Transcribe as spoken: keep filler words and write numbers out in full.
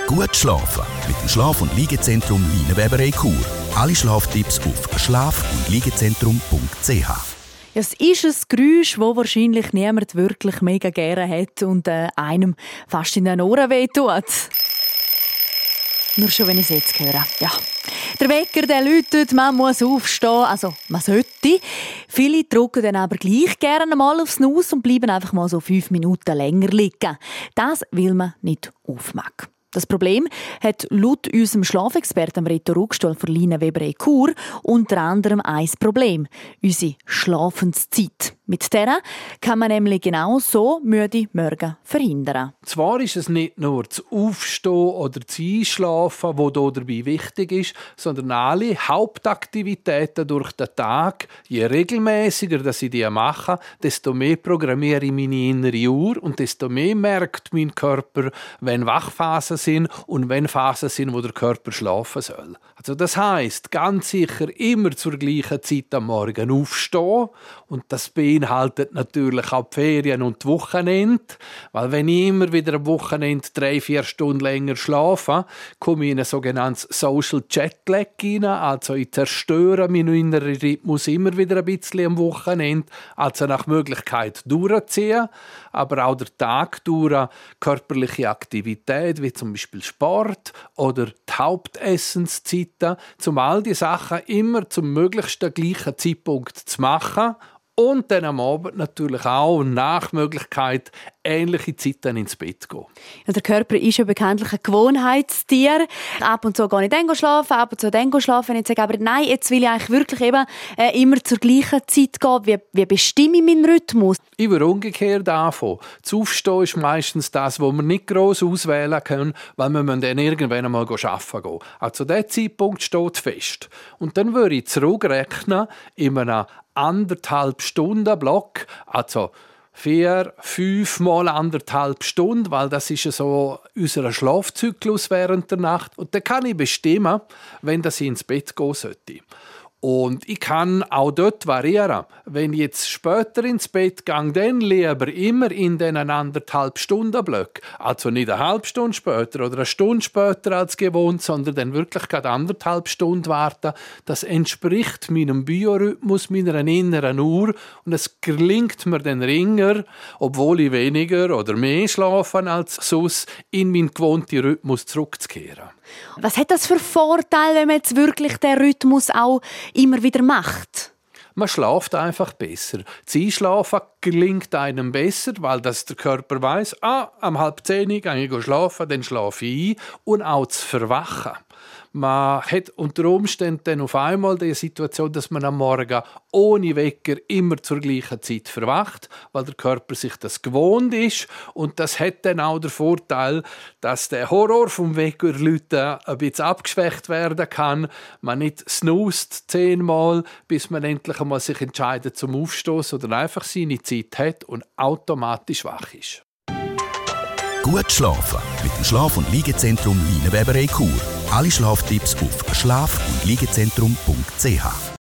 Gut schlafen mit dem Schlaf- und Liegezentrum Leinenweberei Chur. Alle Schlaftipps auf schlaf- und liegezentrum punkt c h. Es ist ein Geräusch, das wahrscheinlich niemand wirklich mega gerne hat und äh, einem fast in den Ohren wehtut. Nur schon, wenn ich es jetzt höre. Ja. Der Wecker der läutet, man muss aufstehen, also man sollte. Viele drücken dann aber gleich gerne mal aufs Nuss und bleiben einfach mal so fünf Minuten länger liegen. Das will man nicht aufmachen. Das Problem hat laut unserem Schlafexperten Reto Ruckstuhl von Leinenweberei Chur unter anderem ein Problem: unsere Schlafenszeit. Mit der kann man nämlich genau so müde Morgen verhindern. Zwar ist es nicht nur das Aufstehen oder das Einschlafen, was hier dabei wichtig ist, sondern alle Hauptaktivitäten durch den Tag. Je regelmäßiger dass ich die mache, desto mehr programmiere ich meine innere Uhr und desto mehr merkt mein Körper, wenn Wachphasen sind und wenn Phasen sind, wo der Körper schlafen soll. Also das heisst, ganz sicher immer zur gleichen Zeit am Morgen aufstehen, und das beinhaltet natürlich auch die Ferien und die Wochenende, weil wenn ich immer wieder am Wochenende drei, vier Stunden länger schlafe, komme ich in einen sogenannten Social Jetlag rein, also ich zerstöre meinen inneren Rhythmus immer wieder ein bisschen am Wochenende, also nach Möglichkeit durchziehen, aber auch der Tag durch körperliche Aktivität, wie zum Beispiel Sport oder die Hauptessenszeiten, um all die Sachen immer zum möglichst gleichen Zeitpunkt zu machen. Und dann am Abend natürlich auch nach Möglichkeit ähnliche Zeiten ins Bett gehen. Ja, der Körper ist ja bekanntlich ein Gewohnheitstier. Ab und zu gehe ich dann schlafen, ab und zu dann schlafen. Jetzt sage ich aber, nein, jetzt will ich eigentlich wirklich eben äh, immer zur gleichen Zeit gehen. Wie, wie bestimme ich meinen Rhythmus? Ich würde umgekehrt anfangen. Das Aufstehen ist meistens das, was wir nicht gross auswählen können, weil wir dann irgendwann einmal arbeiten gehen. Also dieser Zeitpunkt steht fest. Und dann würde ich zurückrechnen in einem anderthalb Stunden Block, also vier, fünf mal anderthalb Stunden, weil das ist ja so unser Schlafzyklus während der Nacht. Und dann kann ich bestimmen, wenn das ich ins Bett gehen sollte. Und ich kann auch dort variieren. Wenn ich jetzt später ins Bett gehe, dann lieber immer in diesen anderthalb Stunden Blöcken. Also nicht eine halbe Stunde später oder eine Stunde später als gewohnt, sondern dann wirklich gerade anderthalb Stunden warten. Das entspricht meinem Biorhythmus, meiner inneren Uhr. Und es gelingt mir dann ringer, obwohl ich weniger oder mehr schlafe als sonst, in meinen gewohnten Rhythmus zurückzukehren. Was hat das für Vorteile, wenn man jetzt wirklich den Rhythmus auch immer wieder macht? Man schläft einfach besser. Das Einschlafen gelingt einem besser, weil das der Körper weiss, ah, am halb zehn gehe ich schlafen, dann schlafe ich ein. Und auch das Verwachen. Man hat unter Umständen dann auf einmal die Situation, dass man am Morgen ohne Wecker immer zur gleichen Zeit verwacht, weil der Körper sich das gewohnt ist. Und das hat dann auch den Vorteil, dass der Horror vom Weckerläuten ein bisschen abgeschwächt werden kann. Man nicht snoost zehnmal, bis man endlich einmal sich entscheidet zum Aufstehen, sondern einfach seine Zeit hat und automatisch wach ist. Gut schlafen mit dem Schlaf- und Liegezentrum Leinenweberei Chur. Alle Schlaftipps auf schlaf- und liegezentrum punkt c h.